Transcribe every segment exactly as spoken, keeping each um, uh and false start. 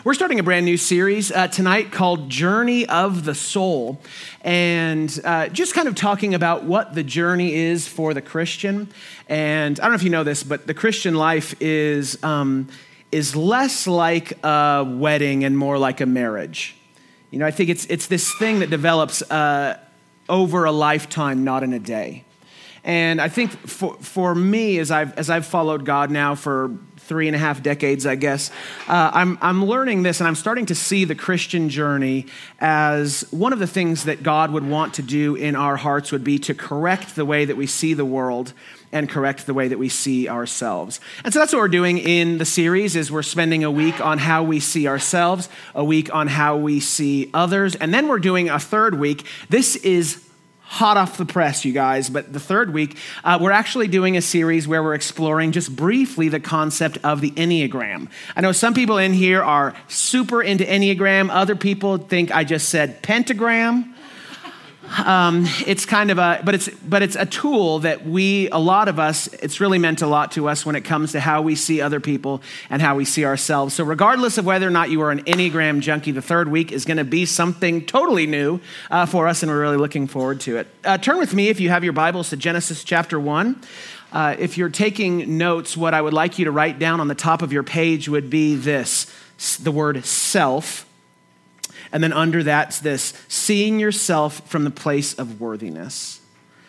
We're starting a brand new series uh, tonight called Journey of the Soul, and uh, just kind of talking about what the journey is for the Christian. And I don't know if you know this, but the Christian life is um, is less like a wedding and more like a marriage. You know, I think it's it's this thing that develops uh, over a lifetime, not in a day. And I think for for me, as I've as I've followed God now for three and a half decades, I guess, uh, I'm I'm learning this, and I'm starting to see the Christian journey as one of the things that God would want to do in our hearts would be to correct the way that we see the world and correct the way that we see ourselves. And so that's what we're doing in the series, is we're spending a week on how we see ourselves, a week on how we see others, and then we're doing a third week. This is hot off the press, you guys, but the third week, uh, we're actually doing a series where we're exploring just briefly the concept of the Enneagram. I know some people in here are super into Enneagram. Other people think I just said pentagram. Um, it's kind of a, but it's but it's a tool that we, a lot of us, it's really meant a lot to us when it comes to how we see other people and how we see ourselves. So regardless of whether or not you are an Enneagram junkie, the third week is going to be something totally new uh, for us, and we're really looking forward to it. Uh, turn with me, if you have your Bibles, to Genesis chapter one. Uh, if you're taking notes, what I would like you to write down on the top of your page would be this, the word self. And then under that's this, seeing yourself from the place of worthiness.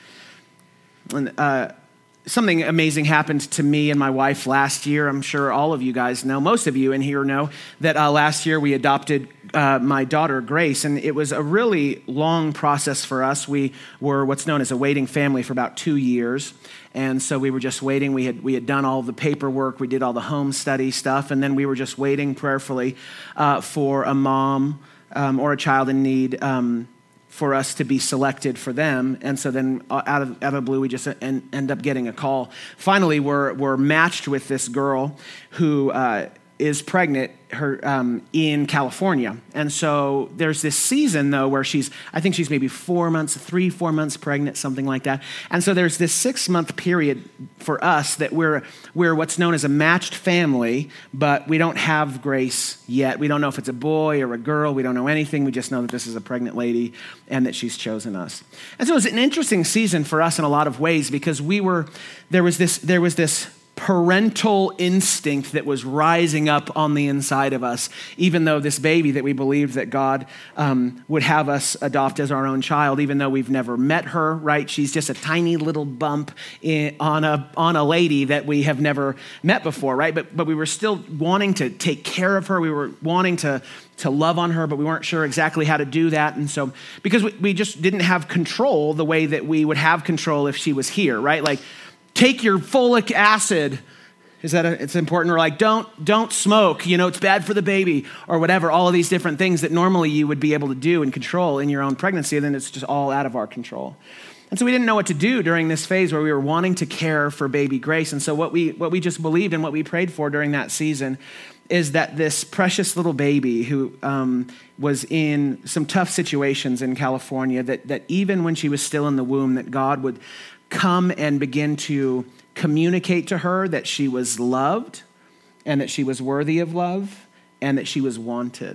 And uh, something amazing happened to me and my wife last year. I'm sure all of you guys know, most of you in here know, that uh, last year we adopted uh, my daughter, Grace. And it was a really long process for us. We were what's known as a waiting family for about two years. And so we were just waiting. We had we had done all the paperwork. We did all the home study stuff. And then we were just waiting prayerfully uh, for a mom Um, or a child in need um, for us to be selected for them. And so then uh, out of, out of blue, we just en- end up getting a call. Finally, we're, we're matched with this girl who uh, is pregnant her um, in California. And so there's this season, though, where she's, I think she's maybe four months, three, four months pregnant, something like that. And so there's this six-month period for us that we're we're what's known as a matched family, but we don't have Grace yet. We don't know if it's a boy or a girl. We don't know anything. We just know that this is a pregnant lady and that she's chosen us. And so it was an interesting season for us in a lot of ways, because we were, there was this, there was this parental instinct that was rising up on the inside of us, even though this baby that we believed that God um, would have us adopt as our own child, even though we've never met her, right? She's just a tiny little bump in, on a on a lady that we have never met before, right? But but we were still wanting to take care of her. We were wanting to to love on her, but we weren't sure exactly how to do that. And so, because we, we just didn't have control the way that we would have control if she was here, right? Like, take your folic acid. Is that a, it's important? Or like, don't don't smoke. You know, it's bad for the baby, or whatever. All of these different things that normally you would be able to do and control in your own pregnancy, and then it's just all out of our control. And so we didn't know what to do during this phase where we were wanting to care for baby Grace. And so what we what we just believed and what we prayed for during that season is that this precious little baby who um, was in some tough situations in California, that that even when she was still in the womb, that God would come and begin to communicate to her that she was loved and that she was worthy of love and that she was wanted,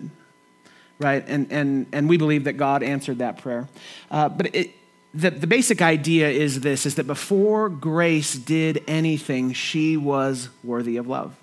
right? And and and we believe that God answered that prayer. Uh, but it, the, the basic idea is this, is that before Grace did anything, she was worthy of love,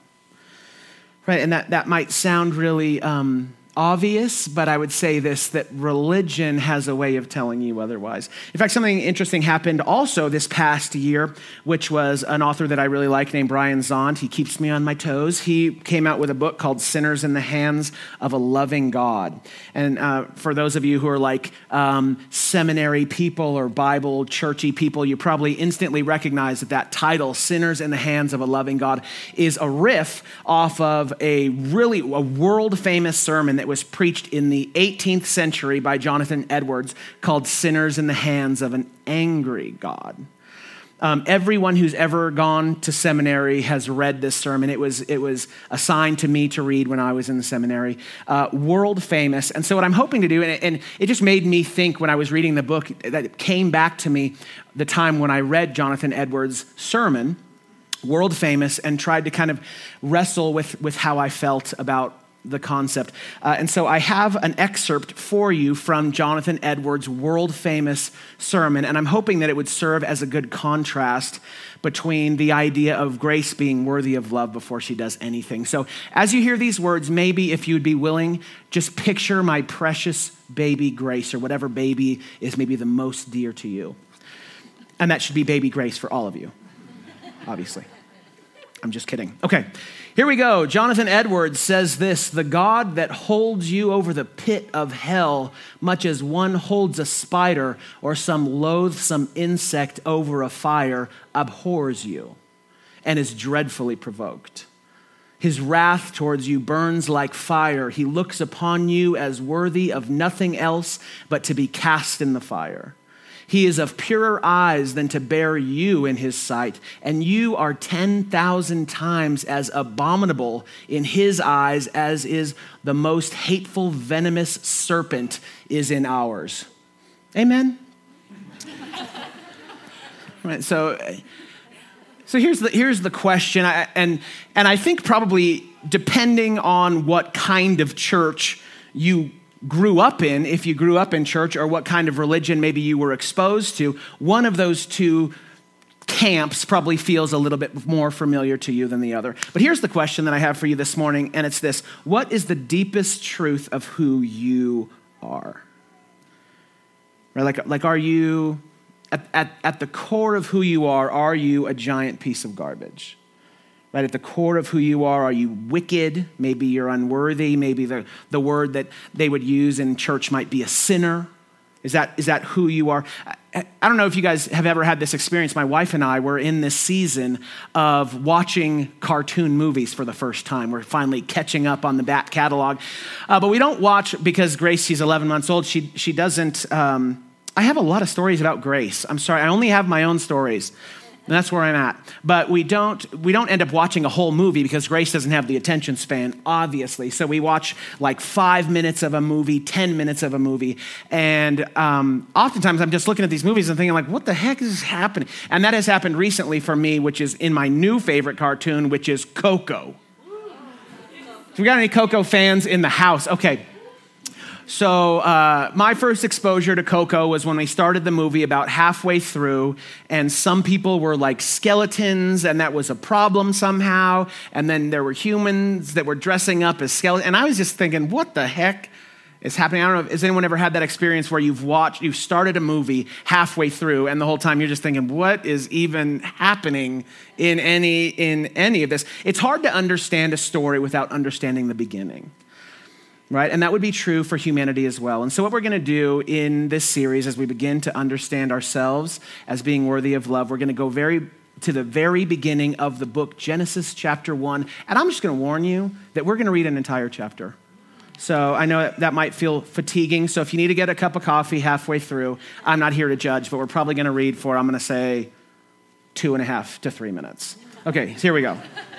right? And that, that might sound really um, obvious, but I would say this, that religion has a way of telling you otherwise. In fact, something interesting happened also this past year, which was an author that I really like named Brian Zahnd. He keeps me on my toes. He came out with a book called Sinners in the Hands of a Loving God. And uh, for those of you who are like um, seminary people or Bible churchy people, you probably instantly recognize that that title, Sinners in the Hands of a Loving God, is a riff off of a really a world-famous sermon that was preached in the eighteenth century by Jonathan Edwards called Sinners in the Hands of an Angry God. Um, everyone who's ever gone to seminary has read this sermon. It was it was assigned to me to read when I was in the seminary. Uh, world famous. And so what I'm hoping to do, and, and it just made me think when I was reading the book, that it came back to me the time when I read Jonathan Edwards' sermon, world famous, and tried to kind of wrestle with, with how I felt about the concept. Uh, and so I have an excerpt for you from Jonathan Edwards' world-famous sermon, and I'm hoping that it would serve as a good contrast between the idea of Grace being worthy of love before she does anything. So as you hear these words, maybe if you'd be willing, just picture my precious baby Grace, or whatever baby is maybe the most dear to you. And that should be baby Grace for all of you, obviously. I'm just kidding. Okay, here we go. Jonathan Edwards says this: the God that holds you over the pit of hell, much as one holds a spider or some loathsome insect over a fire, abhors you and is dreadfully provoked. His wrath towards you burns like fire. He looks upon you as worthy of nothing else but to be cast in the fire. He is of purer eyes than to bear you in his sight, and you are ten thousand times as abominable in his eyes as is the most hateful, venomous serpent is in ours. Amen? Right, so, so here's the, here's the question, I, and, and I think probably depending on what kind of church you grew up in, if you grew up in church, or what kind of religion maybe you were exposed to, one of those two camps probably feels a little bit more familiar to you than the other. But here's the question that I have for you this morning, and it's this: what is the deepest truth of who you are? Right? Like, like are you, at, at, at the core of who you are, are you a giant piece of garbage? Right, at the core of who you are, are you wicked? Maybe you're unworthy. Maybe the, the word that they would use in church might be a sinner. Is that, is that who you are? I, I don't know if you guys have ever had this experience. My wife and I were in this season of watching cartoon movies for the first time. We're finally catching up on the back catalog. Uh, but we don't watch because Grace, she's eleven months old. She, she doesn't, um, I have a lot of stories about Grace. I'm sorry, I only have my own stories. And that's where I'm at. But we don't we don't end up watching a whole movie because Grace doesn't have the attention span, obviously. So we watch like five minutes of a movie, ten minutes of a movie. And um, oftentimes I'm just looking at these movies and thinking like, what the heck is happening? And that has happened recently for me, which is in my new favorite cartoon, which is Coco. So we got any Coco fans in the house? Okay. So uh, my first exposure to Coco was when we started the movie about halfway through, and some people were like skeletons, and that was a problem somehow. And then there were humans that were dressing up as skeletons. And I was just thinking, what the heck is happening? I don't know, has anyone ever had that experience where you've watched, you've started a movie halfway through, and the whole time you're just thinking, what is even happening in any, in any of this? It's hard to understand a story without understanding the beginning. Right? And that would be true for humanity as well. And so what we're going to do in this series as we begin to understand ourselves as being worthy of love, we're going to go very to the very beginning of the book, Genesis chapter one. And I'm just going to warn you that we're going to read an entire chapter. So I know that might feel fatiguing. So if you need to get a cup of coffee halfway through, I'm not here to judge, but we're probably going to read for, I'm going to say, two and a half to three minutes. Okay, so here we go.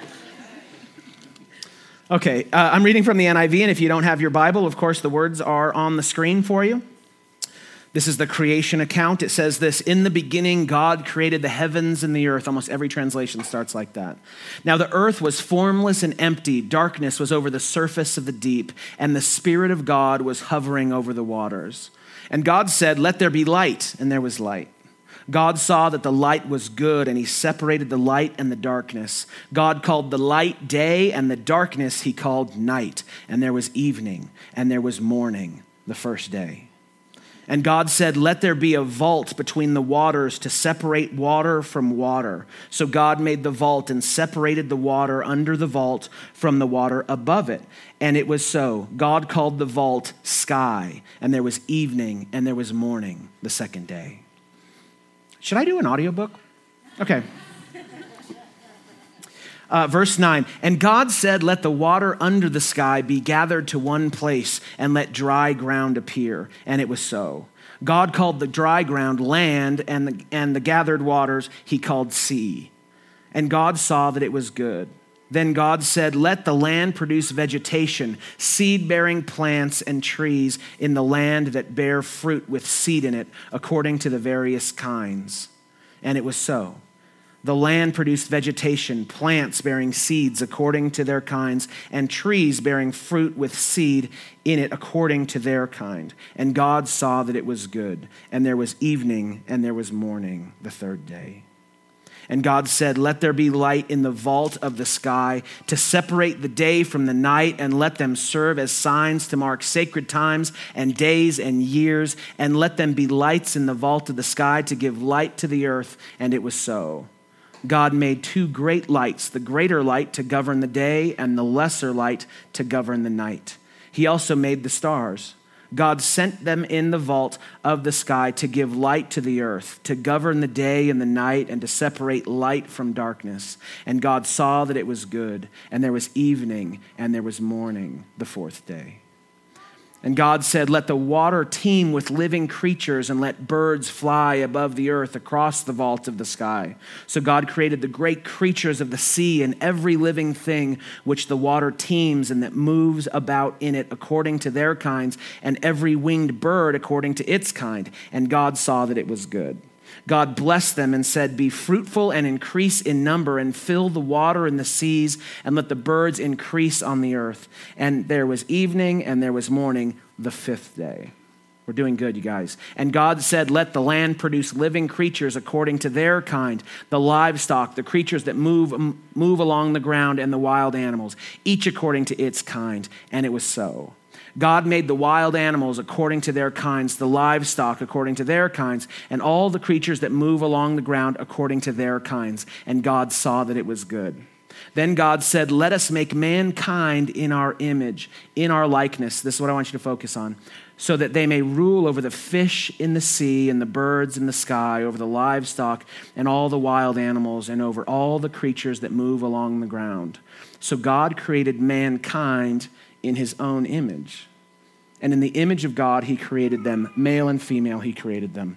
Okay, uh, I'm reading from the N I V, and if you don't have your Bible, of course, the words are on the screen for you. This is the creation account. It says this: in the beginning, God created the heavens and the earth. Almost every translation starts like that. Now the earth was formless and empty. Darkness was over the surface of the deep, and the Spirit of God was hovering over the waters. And God said, "Let there be light," and there was light. God saw that the light was good, and he separated the light and the darkness. God called the light day, and the darkness he called night. And there was evening, and there was morning, the first day. And God said, "Let there be a vault between the waters to separate water from water." So God made the vault and separated the water under the vault from the water above it. And it was so. God called the vault sky, and there was evening, and there was morning, the second day. Should I do an audiobook? Okay. Uh, verse nine, and God said, "Let the water under the sky be gathered to one place, and let dry ground appear." And it was so. God called the dry ground land, and the, and the gathered waters he called sea. And God saw that it was good. Then God said, "Let the land produce vegetation, seed-bearing plants and trees in the land that bear fruit with seed in it, according to the various kinds." And it was so. The land produced vegetation, plants bearing seeds according to their kinds, and trees bearing fruit with seed in it according to their kind. And God saw that it was good. And there was evening and there was morning the third day. And God said, let there be light in the vault of the sky to separate the day from the night, and let them serve as signs to mark sacred times and days and years, and let them be lights in the vault of the sky to give light to the earth. And it was so. God made two great lights, the greater light to govern the day and the lesser light to govern the night. He also made the stars. God sent them in the vault of the sky to give light to the earth, to govern the day and the night, and to separate light from darkness. And God saw that it was good, and there was evening, and there was morning the fourth day. And God said, let the water teem with living creatures, and let birds fly above the earth across the vault of the sky. So God created the great creatures of the sea and every living thing which the water teems and that moves about in it according to their kinds, and every winged bird according to its kind. And God saw that it was good. God blessed them and said, be fruitful and increase in number, and fill the water in the seas, and let the birds increase on the earth. And there was evening and there was morning the fifth day. We're doing good, you guys. And God said, let the land produce living creatures according to their kind, the livestock, the creatures that move, move along the ground, and the wild animals, each according to its kind. And it was so. God made the wild animals according to their kinds, the livestock according to their kinds, and all the creatures that move along the ground according to their kinds. And God saw that it was good. Then God said, let us make mankind in our image, in our likeness. This is what I want you to focus on. So that they may rule over the fish in the sea and the birds in the sky, over the livestock and all the wild animals, and over all the creatures that move along the ground. So God created mankind in his own image. And in the image of God, he created them. Male and female, he created them.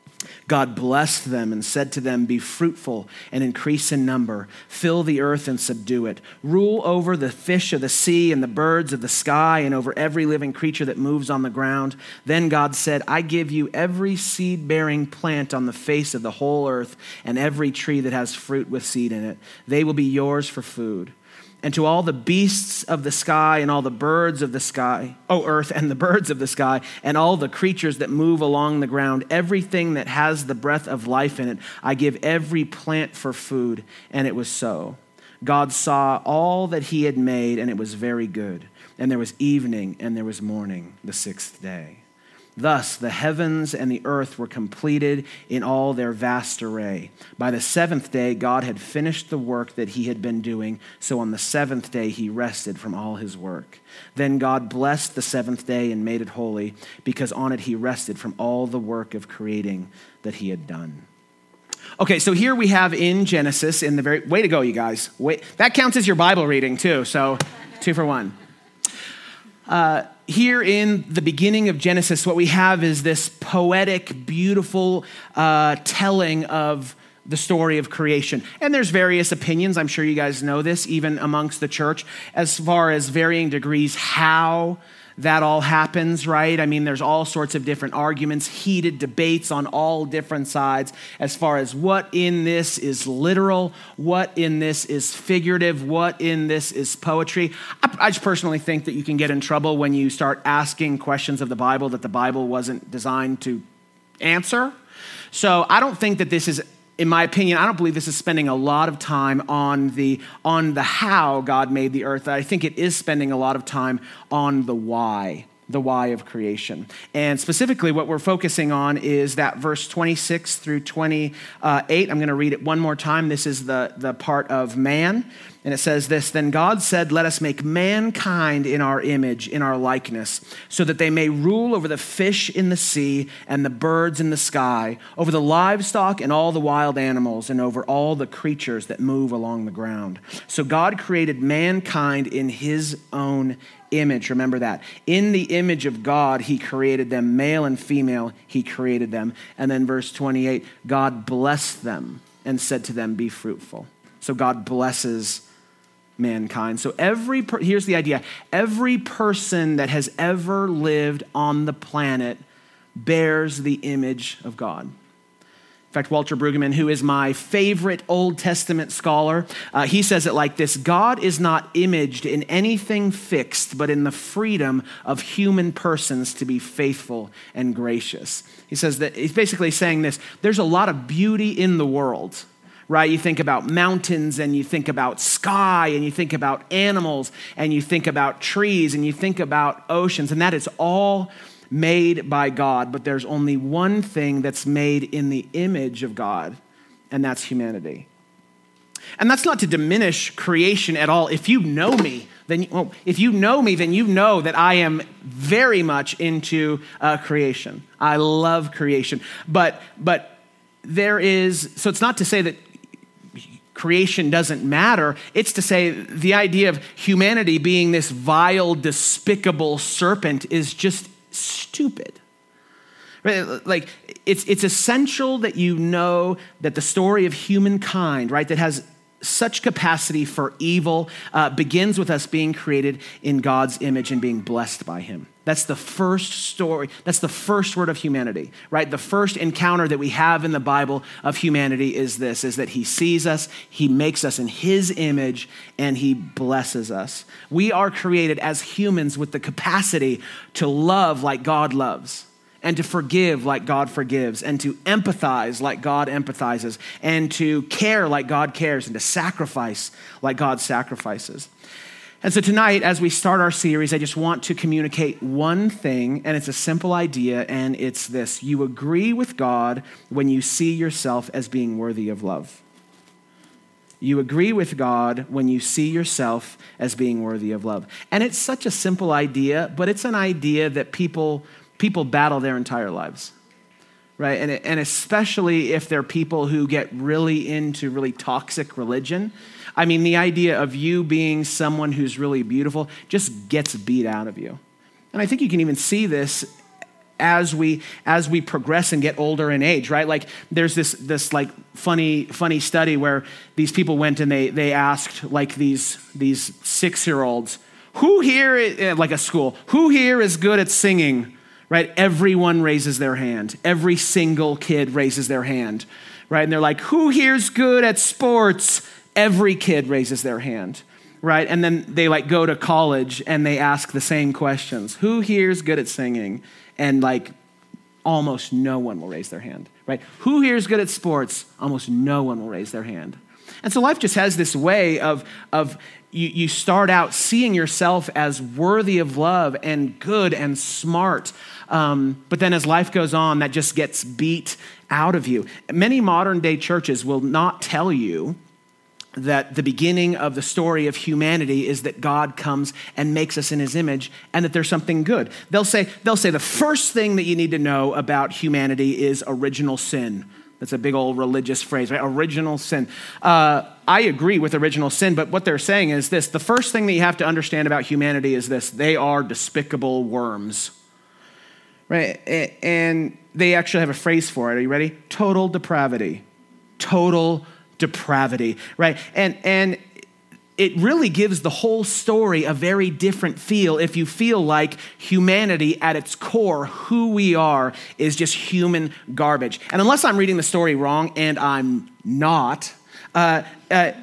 God blessed them and said to them, be fruitful and increase in number. Fill the earth and subdue it. Rule over the fish of the sea and the birds of the sky, and over every living creature that moves on the ground. Then God said, I give you every seed-bearing plant on the face of the whole earth, and every tree that has fruit with seed in it. They will be yours for food. And to all the beasts of the sky and all the birds of the sky, O earth, and the birds of the sky, and all the creatures that move along the ground, everything that has the breath of life in it, I give every plant for food. And it was so. God saw all that he had made, and it was very good. And there was evening, and there was morning, the sixth day. Thus the heavens and the earth were completed in all their vast array. By the seventh day, God had finished the work that he had been doing. So on the seventh day, he rested from all his work. Then God blessed the seventh day and made it holy, because on it he rested from all the work of creating that he had done. Okay, so here we have in Genesis, in the very, way to go, you guys. Wait, that counts as your Bible reading too, so two for one. Uh, here in the beginning of Genesis, what we have is this poetic, beautiful uh, telling of the story of creation. And there's various opinions, I'm sure you guys know this, even amongst the church, as far as varying degrees how that all happens, right? I mean, there's all sorts of different arguments, heated debates on all different sides as far as what in this is literal, what in this is figurative, what in this is poetry. I, I just personally think that you can get in trouble when you start asking questions of the Bible that the Bible wasn't designed to answer. So I don't think that this is, in my opinion, I don't believe this is spending a lot of time on the on the how God made the earth. I think it is spending a lot of time on the why, the why of creation. And specifically what we're focusing on is that verse twenty-six through twenty-eight. I'm going to read it one more time. This is the, the part of man. And it says this, then God said, let us make mankind in our image, in our likeness, so that they may rule over the fish in the sea and the birds in the sky, over the livestock and all the wild animals, and over all the creatures that move along the ground. So God created mankind in his own image. Remember that. In the image of God, he created them, male and female, he created them. And then verse twenty-eight, God blessed them and said to them, be fruitful. So God blesses mankind. So every, per- here's the idea. Every person that has ever lived on the planet bears the image of God. In fact, Walter Brueggemann, who is my favorite Old Testament scholar, uh, he says it like this: God is not imaged in anything fixed, but in the freedom of human persons to be faithful and gracious. He says that he's basically saying this: there's a lot of beauty in the world, right? You think about mountains, and you think about sky, and you think about animals, and you think about trees, and you think about oceans, and that is all made by God, but there's only one thing that's made in the image of God, and that's humanity. And that's not to diminish creation at all. If you know me, then well, if you know me, then you know that I am very much into uh, creation. I love creation, but but there is. So it's not to say that creation doesn't matter. It's to say the idea of humanity being this vile, despicable serpent is just stupid. Right? Like it's it's essential that you know that the story of humankind, right, that has such capacity for evil, uh, begins with us being created in God's image and being blessed by him. That's the first story. That's the first word of humanity, right? The first encounter that we have in the Bible of humanity is this, is that he sees us, he makes us in his image, and he blesses us. We are created as humans with the capacity to love like God loves, and to forgive like God forgives, and to empathize like God empathizes, and to care like God cares, and to sacrifice like God sacrifices. And so tonight, as we start our series, I just want to communicate one thing, and it's a simple idea, and it's this: you agree with God when you see yourself as being worthy of love. You agree with God when you see yourself as being worthy of love. And it's such a simple idea, but it's an idea that people people battle their entire lives, right? And, and especially if they're people who get really into really toxic religion. I mean, the idea of you being someone who's really beautiful just gets beat out of you. And I think you can even see this as we as we progress and get older in age, right? Like there's this this like funny funny study where these people went and they they asked like these these six-year-olds, who here is, like a school, who here is good at singing? Right? Everyone raises their hand. Every single kid raises their hand, right? And they're like, who here's good at sports? Every kid raises their hand, right? And then they like go to college and they ask the same questions. Who here's good at singing? And like almost no one will raise their hand, right? Who here's good at sports? Almost no one will raise their hand. And so life just has this way of, of you, you start out seeing yourself as worthy of love and good and smart. Um, but then as life goes on, that just gets beat out of you. Many modern day churches will not tell you that the beginning of the story of humanity is that God comes and makes us in his image and that there's something good. They'll say, they'll say the first thing that you need to know about humanity is original sin. That's a big old religious phrase, right? Original sin. Uh, I agree with original sin, but what they're saying is this: the first thing that you have to understand about humanity is this: they are despicable worms, right? And they actually have a phrase for it. Are you ready? Total depravity. Total depravity, right? And and it really gives the whole story a very different feel if you feel like humanity at its core, who we are, is just human garbage. And unless I'm reading the story wrong, and I'm not, uh, uh,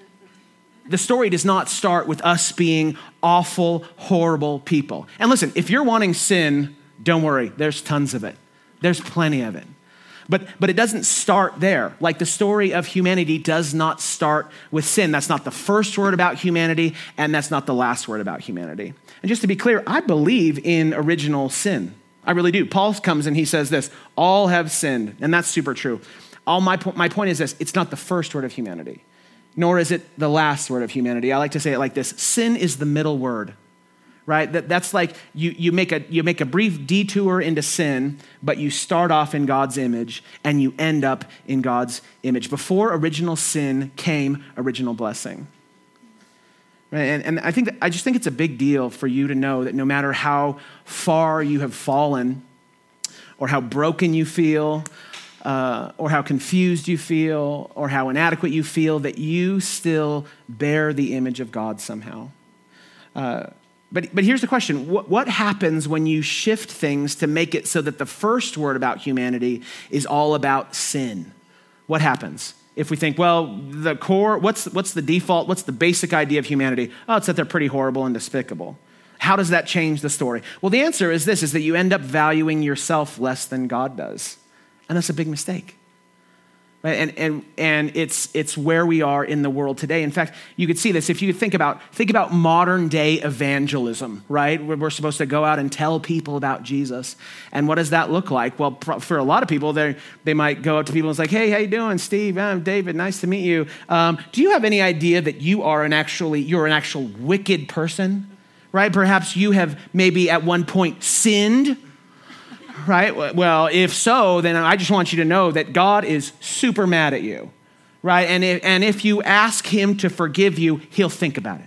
the story does not start with us being awful, horrible people. And listen, if you're wanting sin, don't worry, there's tons of it. There's plenty of it. But but it doesn't start there. Like the story of humanity does not start with sin. That's not the first word about humanity, and that's not the last word about humanity. And just to be clear, I believe in original sin. I really do. Paul comes and he says this: all have sinned, and that's super true. All my, po- my point is this: it's not the first word of humanity, nor is it the last word of humanity. I like to say it like this: sin is the middle word. Right? That, that's like you, you, make a, you make a brief detour into sin, but you start off in God's image and you end up in God's image. Before original sin came original blessing. Right? And, and I think that, I just think it's a big deal for you to know that no matter how far you have fallen or how broken you feel uh, or how confused you feel or how inadequate you feel, that you still bear the image of God somehow. Uh, But but here's the question. What, what happens when you shift things to make it so that the first word about humanity is all about sin? what happens? If we think, well, the core, what's, what's the default, what's the basic idea of humanity? Oh, it's that they're pretty horrible and despicable. How does that change the story? Well, the answer is this, is that you end up valuing yourself less than God does. And that's a big mistake. Right? And and and it's it's where we are in the world today. In fact, you could see this if you think about think about modern day evangelism, right? Where we're supposed to go out and tell people about Jesus. And what does that look like? Well, for a lot of people, they they might go up to people and say, "Hey, how you doing, Steve? I'm David. Nice to meet you. Um, do you have any idea that you are an actually you're an actual wicked person? Right? Perhaps you have maybe at one point sinned." Right? Well, if so, then I just want you to know that God is super mad at you, right? And if, and if you ask him to forgive you, he'll think about it,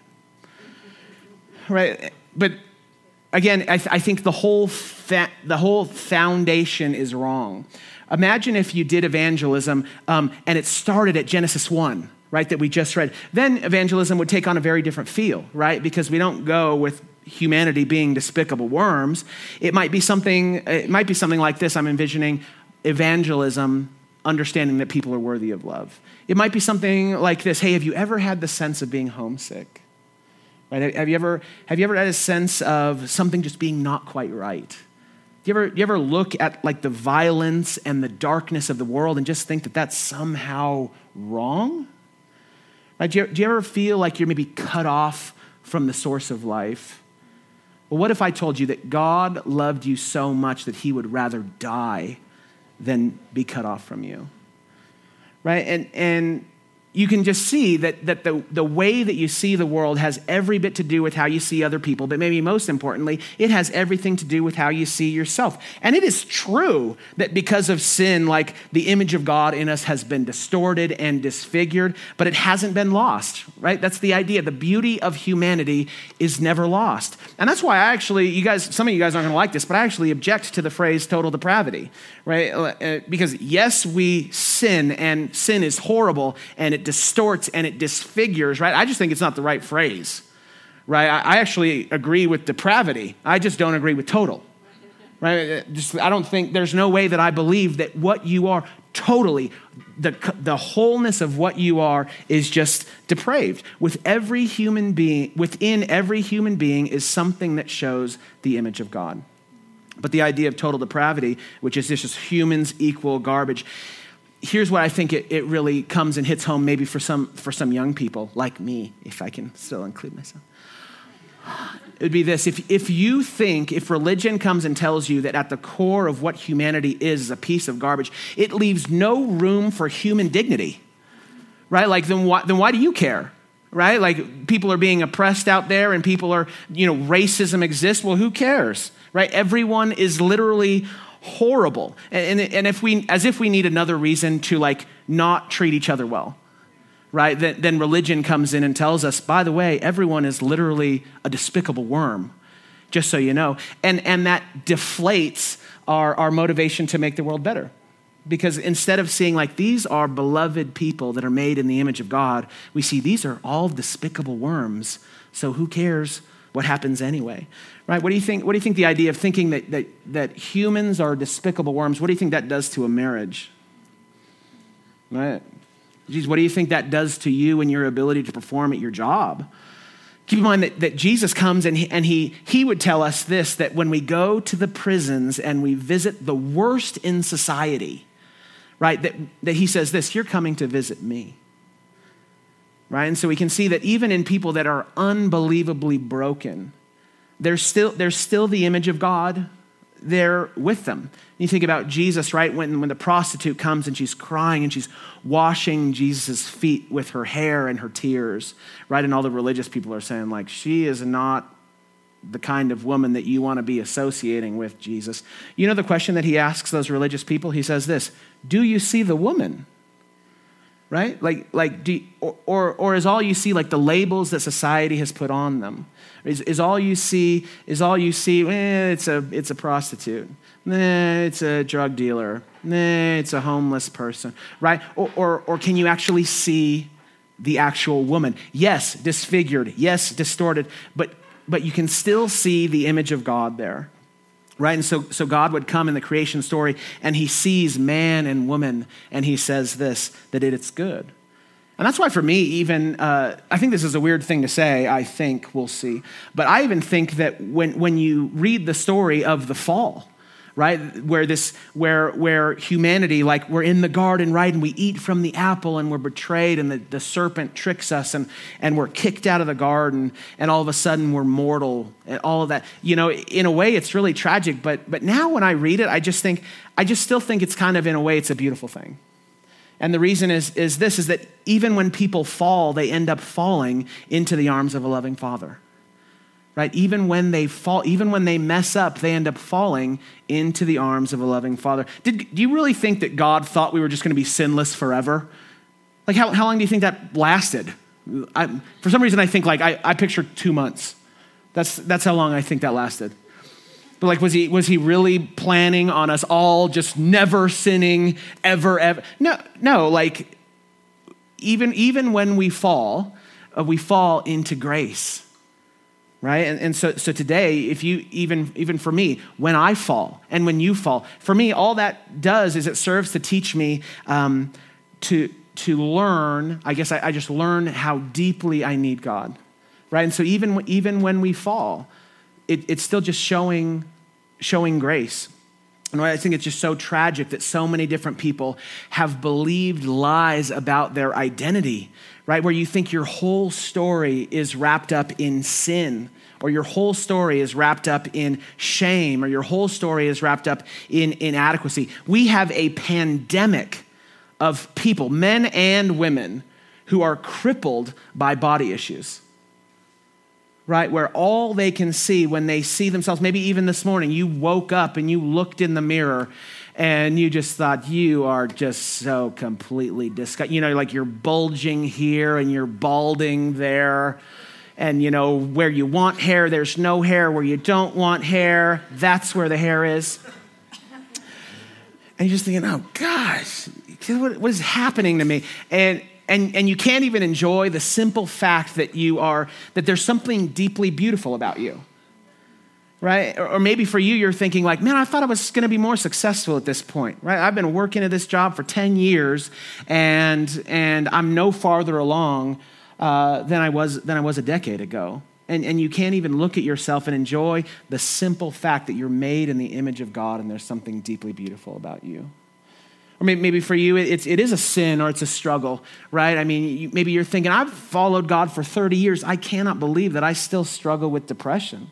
right? But again, I, th- I think the whole fa- the whole foundation is wrong. Imagine if you did evangelism um, and it started at Genesis one, right, that we just read. Then evangelism would take on a very different feel, right? Because we don't go with humanity being despicable worms. It might be something, it might be something like this. I'm envisioning evangelism, understanding that people are worthy of love. It might be something like this. Hey, have you ever had the sense of being homesick? Right? Have you ever, have you ever had a sense of something just being not quite right? Do you ever, do you ever look at like the violence and the darkness of the world and just think that that's somehow wrong? Right? Do you, do you ever feel like you're maybe cut off from the source of life? Well, what if I told you that God loved you so much that he would rather die than be cut off from you, right? And and you can just see that, that the, the way that you see the world has every bit to do with how you see other people, but maybe most importantly, it has everything to do with how you see yourself. And it is true that because of sin, like the image of God in us has been distorted and disfigured, but it hasn't been lost, right? That's the idea. The beauty of humanity is never lost. And that's why I actually, you guys, some of you guys aren't gonna like this, but I actually object to the phrase total depravity, right? Because yes, we sin, and sin is horrible, and it distorts and it disfigures, right? I just think it's not the right phrase, right? I actually agree with depravity. I just don't agree with total, right? Just, I don't think, there's no way that I believe that what you are totally, the, the wholeness of what you are is just depraved. With every human being, within every human being is something that shows the image of God. But the idea of total depravity, which is just humans equal garbage, here's what I think it, it really comes and hits home maybe for some for some young people like me, if I can still include myself. It would be this. If, if you think, if religion comes and tells you that at the core of what humanity is is a piece of garbage, it leaves no room for human dignity, right? Like, then why, then why do you care, right? Like, people are being oppressed out there and people are, you know, racism exists. Well, who cares, right? Everyone is literally horrible. And, and, and if we, as if we need another reason to like not treat each other well, right? Then, then religion comes in and tells us, by the way, everyone is literally a despicable worm, just so you know. And, and that deflates our, our motivation to make the world better. Because instead of seeing like these are beloved people that are made in the image of God, we see these are all despicable worms. So who cares what happens anyway? Right? What do you think? What do you think the idea of thinking that, that that humans are despicable worms, what do you think that does to a marriage? Right? Geez, what do you think that does to you and your ability to perform at your job? Keep in mind that, that Jesus comes and, he, and he, he would tell us this, that when we go to the prisons and we visit the worst in society, right, that, that he says this, you're coming to visit me. Right? And so we can see that even in people that are unbelievably broken, there's still, there's still the image of God there with them. You think about Jesus, right? When, when the prostitute comes and she's crying and she's washing Jesus' feet with her hair and her tears, right? And all the religious people are saying like, she is not the kind of woman that you want to be associating with, Jesus. You know the question that he asks those religious people? He says this, do you see the woman? Right? Like, like, do you, or, or, or is all you see like the labels that society has put on them? Is, is all you see, is all you see, eh, it's a, it's a prostitute. Nah, it's a drug dealer. Nah, it's a homeless person, right? Or, or, or can you actually see the actual woman? Yes, disfigured. Yes, distorted. But, but you can still see the image of God there. right? And so, so God would come in the creation story and he sees man and woman and he says this, that it, it's good. And that's why for me, even, uh, I think this is a weird thing to say, I think, we'll see. But I even think that when, when you read the story of the fall, right, where this, where where humanity, like we're in the garden, right, and we eat from the apple and we're betrayed and the, the serpent tricks us and, and we're kicked out of the garden and all of a sudden we're mortal and all of that. You know, in a way it's really tragic, but but now when I read it, I just think, I just still think it's kind of, in a way, it's a beautiful thing. And the reason is, is this, is that even when people fall, they end up falling into the arms of a loving Father. Right? Even when they fall, even when they mess up, they end up falling into the arms of a loving Father. Did, do you really think that God thought we were just going to be sinless forever? Like, how, how long do you think that lasted? I, for some reason, I think, like, I, I picture two months. That's, that's how long I think that lasted. But, like, was he, was he really planning on us all just never sinning ever, ever? No, no, like, even, even when we fall, uh, we fall into grace. Right? And, and so, so today, if you, even, even for me, when I fall and when you fall, for me, all that does is it serves to teach me um, to, to learn, I guess I, I just learn how deeply I need God, right? And so even, even when we fall, it, it's still just showing, showing grace. And I think it's just so tragic that so many different people have believed lies about their identity, right? Where you think your whole story is wrapped up in sin, or your whole story is wrapped up in shame, or your whole story is wrapped up in inadequacy. We have a pandemic of people, men and women, who are crippled by body issues. Right, where all they can see when they see themselves, maybe even this morning, you woke up and you looked in the mirror and you just thought you are just so completely disgusting. You know, like you're bulging here and you're balding there. And, you know, where you want hair, there's no hair. Where you don't want hair, that's where the hair is. And you're just thinking, oh, gosh, what, what is happening to me? And And, and you can't even enjoy the simple fact that you are, that there's something deeply beautiful about you, right? Or, or maybe for you, you're thinking like, man, I thought I was going to be more successful at this point, right? I've been working at this job for ten years and, and I'm no farther along uh, than I was, than I was a decade ago. And, and you can't even look at yourself and enjoy the simple fact that you're made in the image of God and there's something deeply beautiful about you. Or maybe for you, it's, it is a sin or it's a struggle, right? I mean, you, maybe you're thinking, I've followed God for thirty years. I cannot believe that I still struggle with depression,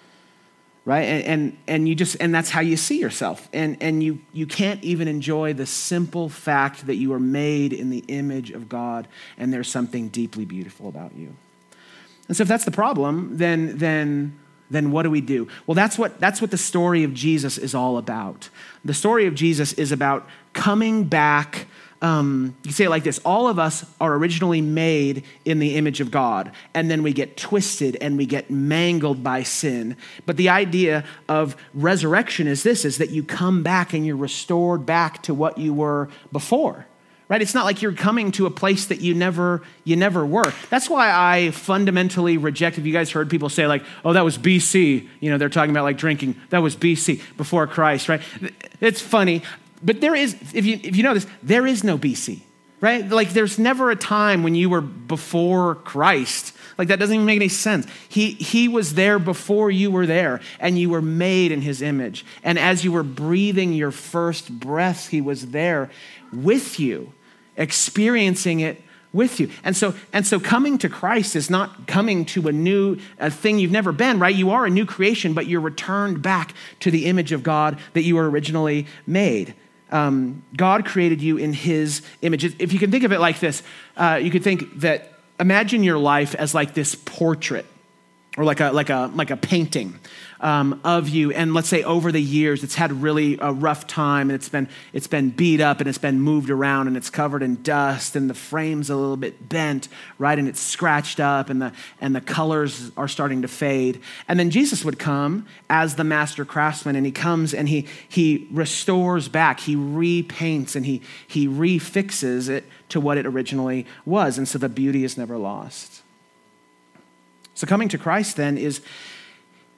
right? And and, and you just, and that's how you see yourself. And, and you, you can't even enjoy the simple fact that you are made in the image of God and there's something deeply beautiful about you. And so if that's the problem, then, then, then what do we do? Well, that's what, that's what the story of Jesus is all about. The story of Jesus is about coming back. Um, you can say it like this: all of us are originally made in the image of God, and then we get twisted and we get mangled by sin. But the idea of resurrection is this, is that you come back and you're restored back to what you were before. Right? It's not like you're coming to a place that you never you never were. That's why I fundamentally reject, if you guys heard people say like, oh, that was B C. You know, they're talking about like drinking. That was B C, before Christ, right? It's funny. But there is, if you if you know this, there is no B C, right? Like there's never a time when you were before Christ. Like that doesn't even make any sense. He he was there before you were there, and you were made in his image. And as you were breathing your first breath, he was there with you, experiencing it with you. And so and so coming to Christ is not coming to a new a thing you've never been, right? You are a new creation, but you're returned back to the image of God that you were originally made. Um, God created you in his image. If you can think of it like this, uh, you could think that, imagine your life as like this portrait or like a like a like a painting um, of you. And let's say over the years, it's had really a rough time and it's been it's been beat up and it's been moved around and it's covered in dust and the frame's a little bit bent, right? And it's scratched up and the and the colors are starting to fade. And then Jesus would come as the master craftsman, and he comes and he he restores back, he repaints and he he refixes it to what it originally was. And so the beauty is never lost. So coming to Christ then is,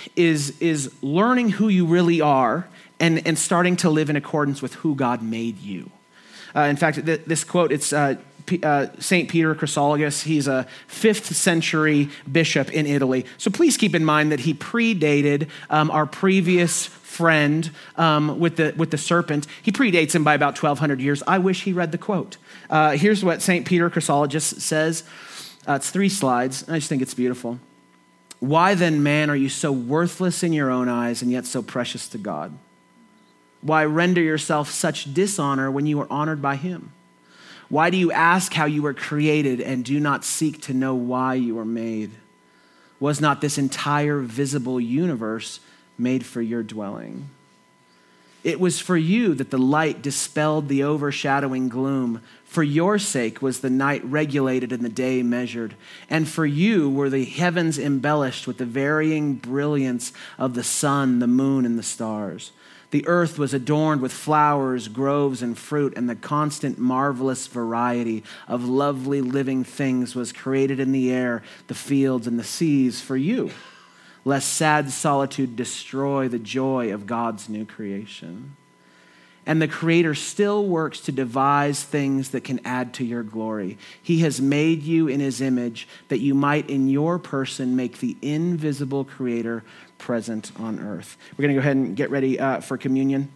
is, is learning who you really are and, and starting to live in accordance with who God made you. Uh, in fact, th- this quote, it's uh, P- uh, Saint Peter Chrysologus. He's a fifth century bishop in Italy. So please keep in mind that he predated um, our previous friend um, with the with the serpent. He predates him by about twelve hundred years. I wish he read the quote. Uh, here's what Saint Peter Chrysologus says. Uh, it's three slides. I just think it's beautiful. Why then, man, are you so worthless in your own eyes and yet so precious to God? Why render yourself such dishonor when you are honored by him? Why do you ask how you were created and do not seek to know why you were made? Was not this entire visible universe made for your dwelling? It was for you that the light dispelled the overshadowing gloom. For your sake was the night regulated and the day measured. And for you were the heavens embellished with the varying brilliance of the sun, the moon, and the stars. The earth was adorned with flowers, groves, and fruit, and the constant marvelous variety of lovely living things was created in the air, the fields, and the seas for you, lest sad solitude destroy the joy of God's new creation. And the Creator still works to devise things that can add to your glory. He has made you in his image that you might in your person make the invisible Creator present on earth. We're going to go ahead and get ready uh, for communion.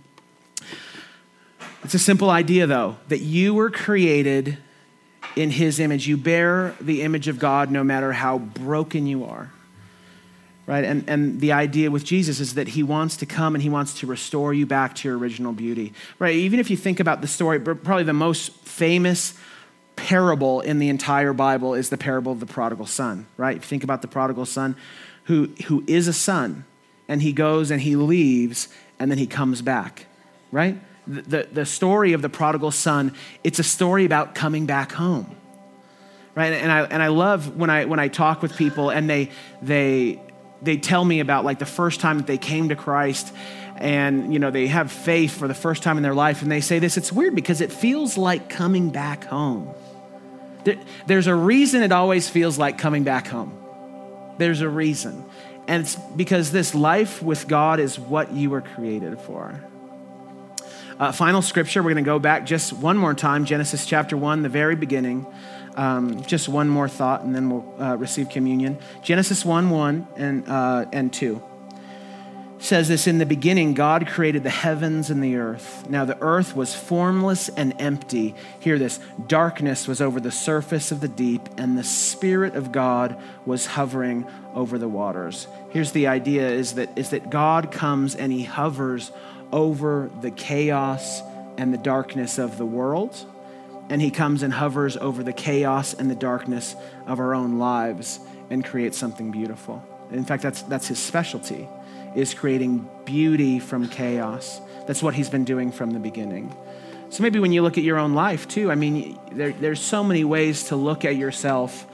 It's a simple idea, though, that you were created in his image. You bear the image of God no matter how broken you are. Right? And, and the idea with Jesus is that he wants to come and he wants to restore you back to your original beauty. Right? Even if you think about the story, probably the most famous parable in the entire Bible is the parable of the prodigal son. Right? If you think about the prodigal son who, who is a son, and he goes and he leaves and then he comes back. Right? The, the, the story of the prodigal son, it's a story about coming back home. Right? And I and I love when I when I talk with people and they they they tell me about like the first time that they came to Christ and, you know, they have faith for the first time in their life. And they say this, it's weird because it feels like coming back home. There, there's a reason it always feels like coming back home. There's a reason. And it's because this life with God is what you were created for. Uh, final scripture, we're going to go back just one more time. Genesis chapter one, the very beginning. Um, just one more thought, and then we'll uh, receive communion. Genesis one, one and uh, and two says this: in the beginning, God created the heavens and the earth. Now the earth was formless and empty. Hear this: darkness was over the surface of the deep, and the Spirit of God was hovering over the waters. Here's the idea: is that is that God comes and he hovers over the chaos and the darkness of the world. And he comes and hovers over the chaos and the darkness of our own lives and creates something beautiful. In fact, that's that's his specialty, is creating beauty from chaos. That's what he's been doing from the beginning. So maybe when you look at your own life too, I mean, there, there's so many ways to look at yourself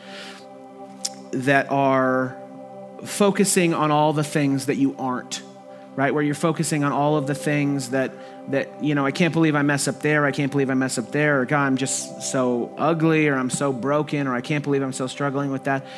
that are focusing on all the things that you aren't. Right? Where you're focusing on all of the things that, that, you know, I can't believe I mess up there. I can't believe I mess up there. Or God, I'm just so ugly, or I'm so broken, or I can't believe I'm so struggling with that.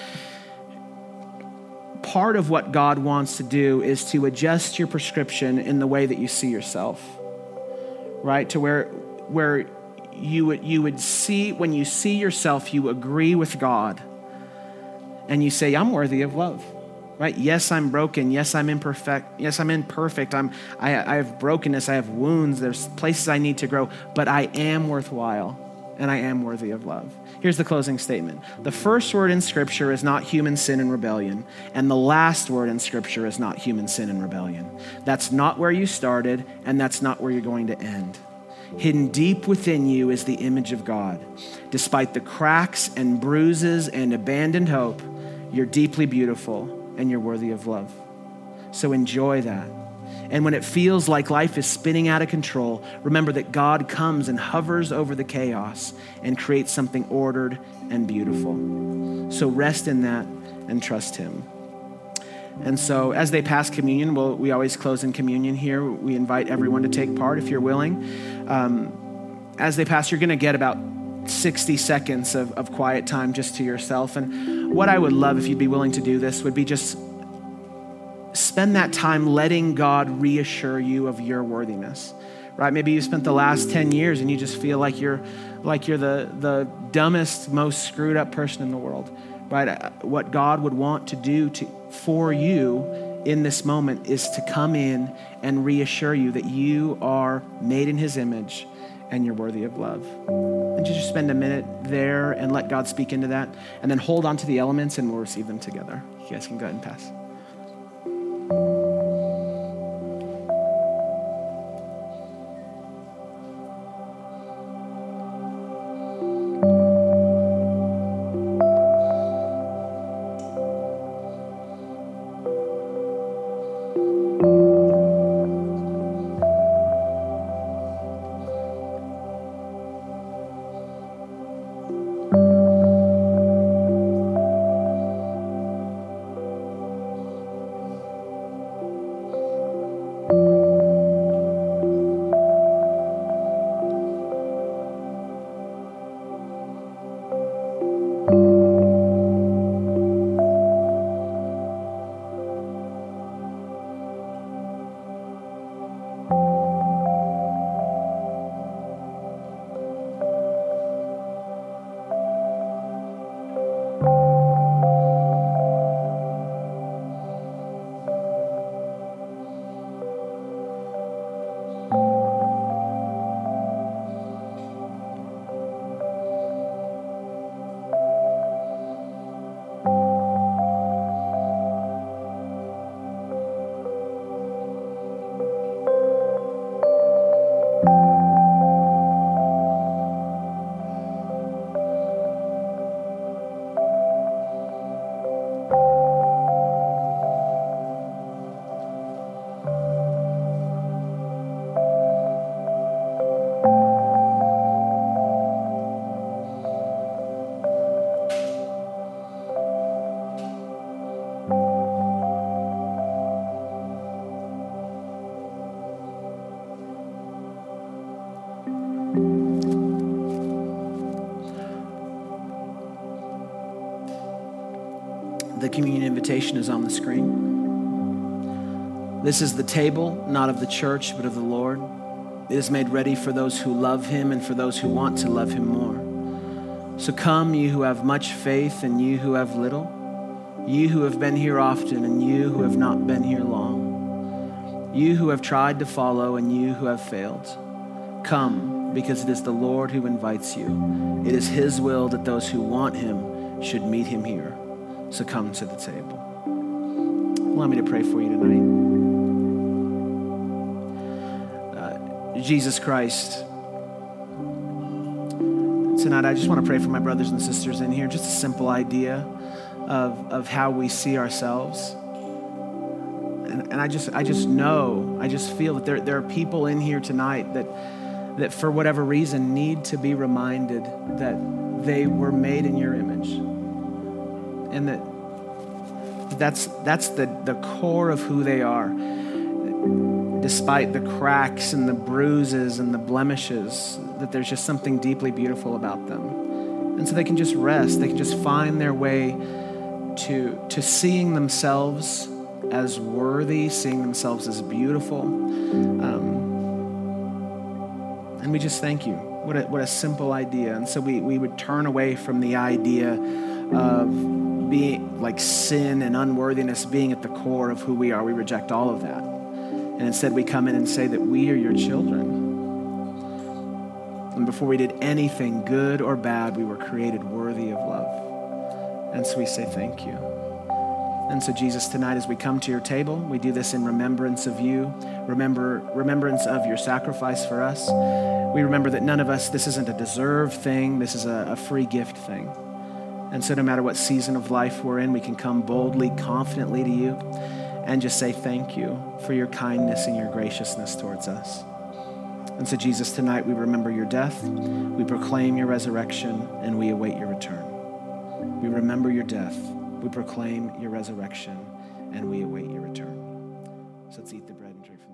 Part of what God wants to do is to adjust your prescription in the way that you see yourself. Right? To where, where you would, you would see, when you see yourself, you agree with God and you say, I'm worthy of love. Right? Yes, I'm broken. Yes, I'm imperfect. Yes, I'm imperfect. I'm, I, I have brokenness. I have wounds. There's places I need to grow, but I am worthwhile and I am worthy of love. Here's the closing statement. The first word in Scripture is not human sin and rebellion, and the last word in Scripture is not human sin and rebellion. That's not where you started, and that's not where you're going to end. Hidden deep within you is the image of God. Despite the cracks and bruises and abandoned hope, you're deeply beautiful and you're worthy of love. So enjoy that. And when it feels like life is spinning out of control, remember that God comes and hovers over the chaos and creates something ordered and beautiful. So rest in that and trust him. And so as they pass communion, well, we always close in communion here. We invite everyone to take part if you're willing. Um, as they pass, you're going to get about sixty seconds of, of quiet time just to yourself. And what I would love, if you'd be willing to do this, would be just spend that time letting God reassure you of your worthiness, right? Maybe you spent the last ten years and you just feel like you're like you're the, the dumbest, most screwed up person in the world, right? What God would want to do to, for you in this moment is to come in and reassure you that you are made in his image and you're worthy of love. And just spend a minute there and let God speak into that, and then hold on to the elements and we'll receive them together. You guys can go ahead and pass. The communion invitation is on the screen. This is the table, not of the church, but of the Lord. It is made ready for those who love him and for those who want to love him more. So come, you who have much faith and you who have little, you who have been here often and you who have not been here long, you who have tried to follow and you who have failed. Come, because it is the Lord who invites you. It is his will that those who want him should meet him here. So come to the table. Allow me to pray for you tonight. Uh, Jesus Christ, tonight I just want to pray for my brothers and sisters in here. Just a simple idea of, of how we see ourselves. And, and I just I just know, I just feel that there, there are people in here tonight that, that for whatever reason need to be reminded that they were made in your image. And that that's that's the, the core of who they are, despite the cracks and the bruises and the blemishes, that there's just something deeply beautiful about them. And so they can just rest. They can just find their way to, to seeing themselves as worthy, seeing themselves as beautiful. Um, and we just thank you. What a, what a simple idea. And so we, we would turn away from the idea of being like sin and unworthiness being at the core of who we are. We reject all of that. And instead we come in and say that we are your children. And before we did anything good or bad, we were created worthy of love. And so we say thank you. And so Jesus, tonight as we come to your table, we do this in remembrance of you, remember remembrance of your sacrifice for us. We remember that none of us, this isn't a deserved thing, this is a, a free gift thing. And so no matter what season of life we're in, we can come boldly, confidently to you and just say thank you for your kindness and your graciousness towards us. And so Jesus, tonight we remember your death, we proclaim your resurrection, and we await your return. We remember your death, we proclaim your resurrection, and we await your return. So let's eat the bread and drink from